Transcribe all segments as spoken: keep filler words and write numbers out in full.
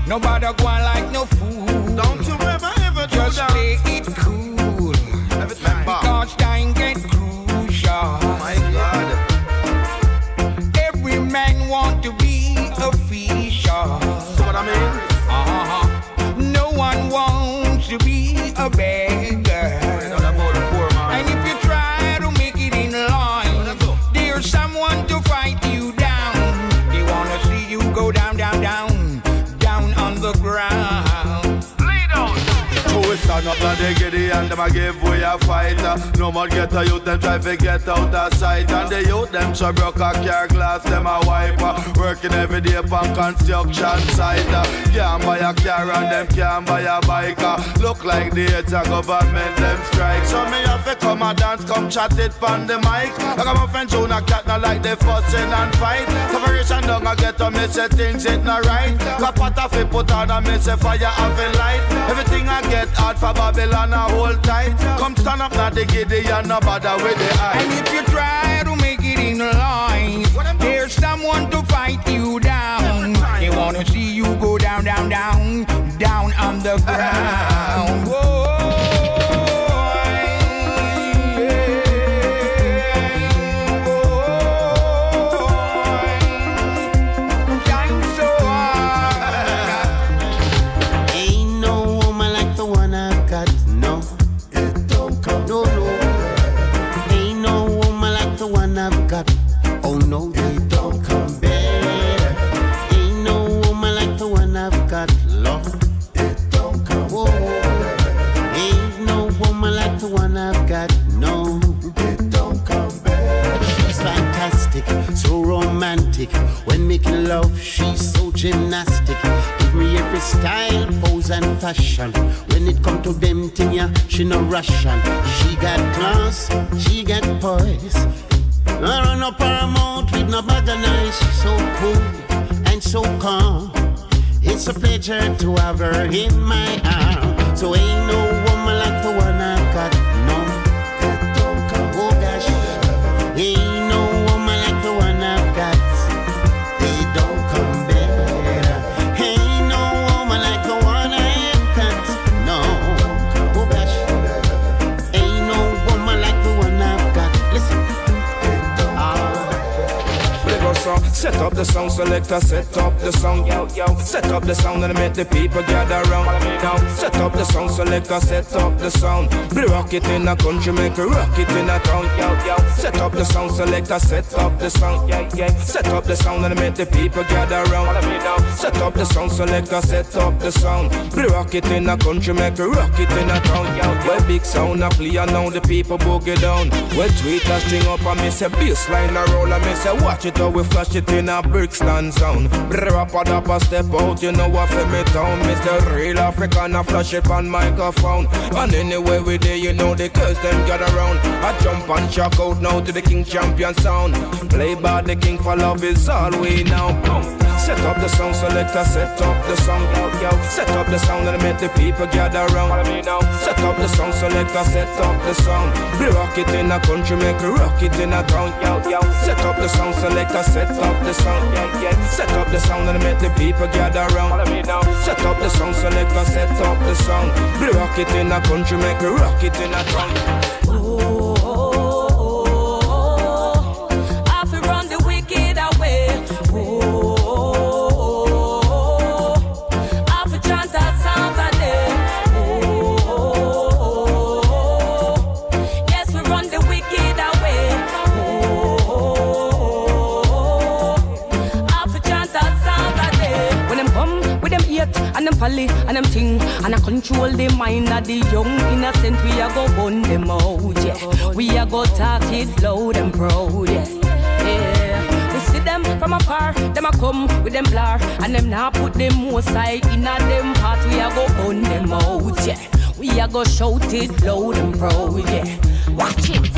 Nobody go on like no fool. Don't you ever ever do just that. play it cool. Every time. Because time get crucial. Oh my God. Every man want to be official. See what I mean? Uh-huh. No one wants to be a beggar. And if you try to make it in line, there's someone to fight you down. They wanna see you go down, down, down, down on the ground. Lay down. So we stand up like they get it and them a give way a fight. No more get a youth, them try to get out of sight. And the youth, them so broke a car glass, them a wiper. Working every day upon construction site. Can't buy a car and them can't buy a bike. Look like the heads of government, them strike. So me have to come and dance, come chat it on the mic. I got my friend Jonah Cat, not like they fussing and fight. Separation down, I get to me say things it not right. Got pot of it put on and me say fire have a light. Everything I get hard for Babylon a hold tight. Come stand up now the giddy and no bother with the eye. And if you try to make it in line, there's someone to fight you down. They wanna see you go down, down, down, down on the ground. Whoa. Oh no, they don't come better. Ain't no woman like the one I've got, Lord. It don't come better. Ain't no woman like the one I've got, no. It don't come better. She's fantastic, so romantic. When making love, she's so gymnastic. Give me every style, pose and fashion. When it come to them thing, yeah, she no Russian. She got class, she got poise. I run up her mouth with no bag of nice. So cool and so calm. It's a pleasure to have her in my arms. So ain't no woman like the one I've got, no. Oh gosh, ain't no woman like the one I've got. They don't come better. Ain't no woman like the one I've got, no. Oh gosh, ain't no woman like the one I've got. Listen. Set up the sound, selector, set up the sound, yo, yo. Set up the sound and make the people gather round. Now, set up the sound, selector, set up the sound. Be rock it in a country, make a rock it in a town, yo, yo. Set up the sound, selector, set up the sound, yeah, yeah. Set up the sound and make the people gather round. Set up the sound, selector, set up the sound. Be rock it in a country, make a rock it in a town, yo. Where big sound a play and now the people boogie down. Where tweet a string up and me say bassline a roll and me say watch it how we flash it in a Brixton sound. Rap a dap a step out, you know what for me town. Mister Real African, I flash it on microphone. And anyway we there, you know the girls them gather around. I jump and shock out now to the King Champion sound. Play by the King for love is all we know. Set up the sound, selector, set up the sound, yo, yo. Set up the sound and make the people gather around. Set up the sound, selector, set up the sound. Be rock it in a country, make a rock it in a town, yo, yo. Set up the sound, selector, set up the sound, yeah, yeah. Set up the sound and make the people gather around. Set up the sound, selector, set up the sound. Be rock it in a country, make a rock it in a town. Oh, oh, oh, oh. I feel run the wicked away. Oh. And them folly and them ting, and I control the mind of the young innocent. We a go burn them out, yeah. We a go talk it loud and proud, yeah. Yeah. We see them from afar, them a come with them blur, and them now put them more side in a them heart. We a go burn them out, yeah. We a go shout it loud and proud, yeah. Watch it.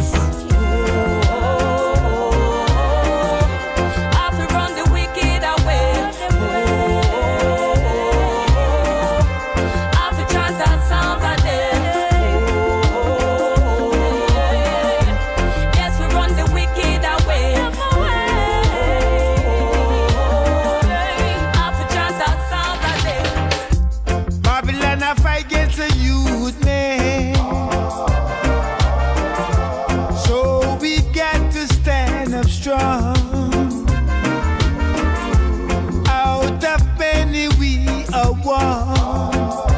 a war.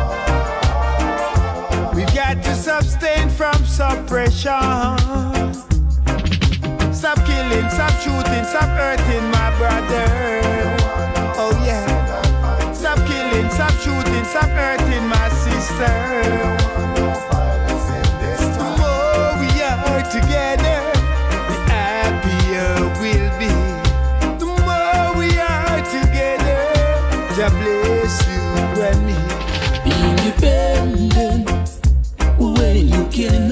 We've got to sustain from suppression. Stop killing, stop shooting, stop hurting my brother. Oh yeah. Stop killing, stop shooting, stop hurting my sister. The more we are together, the happier we'll be. The more we are together, God bless you and me. Be independent when you can.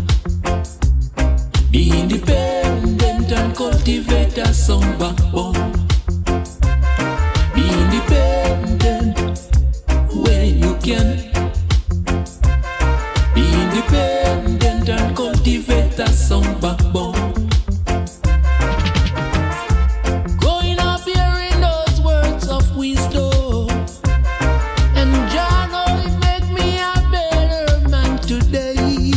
Be independent and cultivate a sound backbone. Be independent when you can. Be independent and cultivate a sound backbone. Going up hearing those words of wisdom, and Jah know it make me a better man today.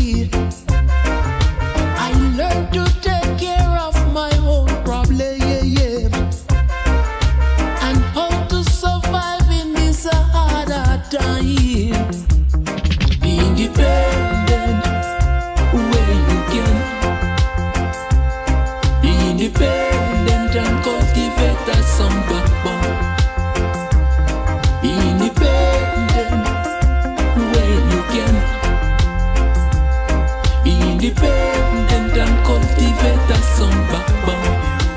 I learned to take care of my own problem, yeah, yeah. And how to survive in this harder time. Be independent when you can. Be independent and cultivate a sound backbone. Be independent when you can. Be independent and cultivate a sound backbone.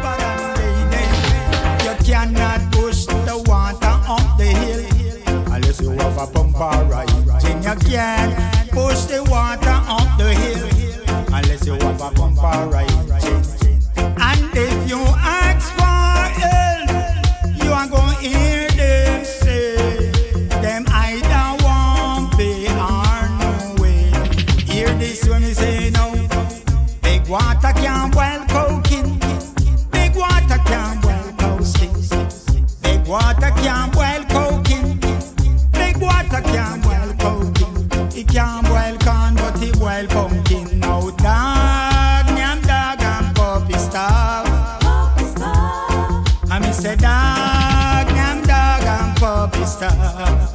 You cannot push the water up the hill unless you have a pump or a engine. You can't push the water up the hill unless you have a pump or a engine. And if you ask for help, you are going to hear them say, them either won't pay or no way. Hear this when you say no. Big water can't boil coking. Big water can't boil coasting. Big water can't boil coking. Big water can't boil coking. It can't boil corn, but it boil pumpkin. Now dog, nyam dog and puppy starve. I me say dog, nyam dog and puppy starve.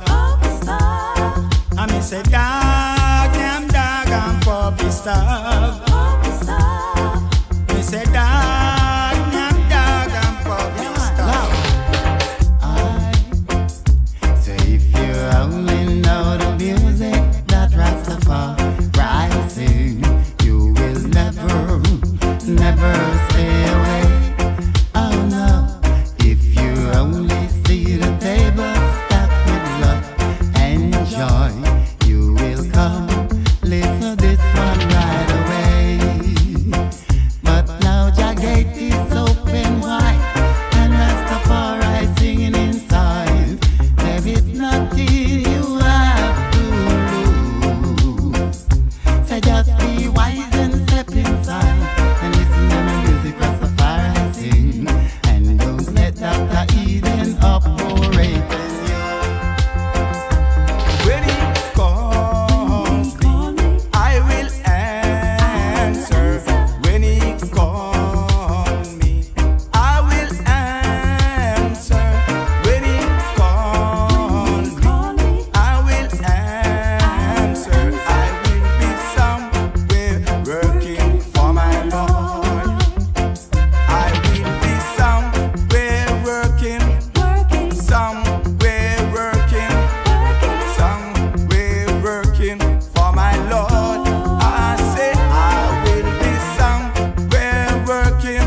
I me say dog, nyam dog and puppy starve. Me say dog, nyam dog and puppy starve. So if you only know the music that Rastafari sing, you will never, never stay away. Oh no, if you only see the table stacked with love and joy, you will come listen this one right away. But now Jah gate is open wide, and Rastafari singing inside. There is nothing you have to lose. So just be wise and step inside and listen to the music Rastafari sing. And don't let Doctor Eden operate on you. When he calls me, I will answer. When he calls me, I will answer. When he calls me, I will answer. I will be somewhere working for my Lord. I will be somewhere working, somewhere working, somewhere working for my Lord. I say I will be somewhere working,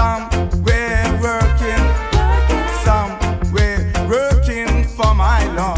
somewhere working, somewhere working for my Lord.